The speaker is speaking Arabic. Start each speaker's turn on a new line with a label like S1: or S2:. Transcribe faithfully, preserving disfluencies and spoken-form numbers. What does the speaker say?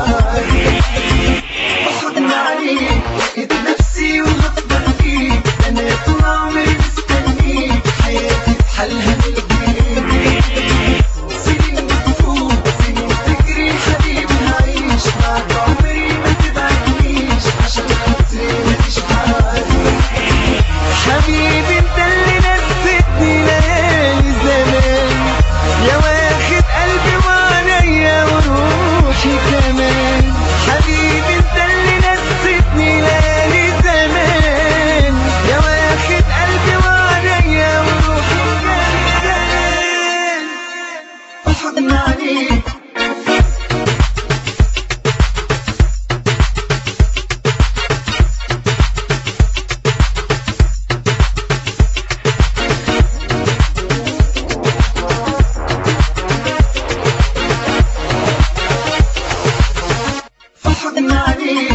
S1: حالي. بحضن عليك لقيت نفسي وهفضل فيك، انا طول عمري مستنيك، حياتي بحالها بايديك. سنين بتفوت سنين تجري حبيبي هعيش معك عمري ما تبعدنيش، عشان خاطري ماليش حالي. حبيبي انت اللي نسيتني ليالي زمان، يا واخد قلبي وعليا وروحي كمان. حبيبي انت اللي نسيتني ليالي زمان، يا واخد قلبي وعليا وروحي كمان. بحضن عليك بحضن عليك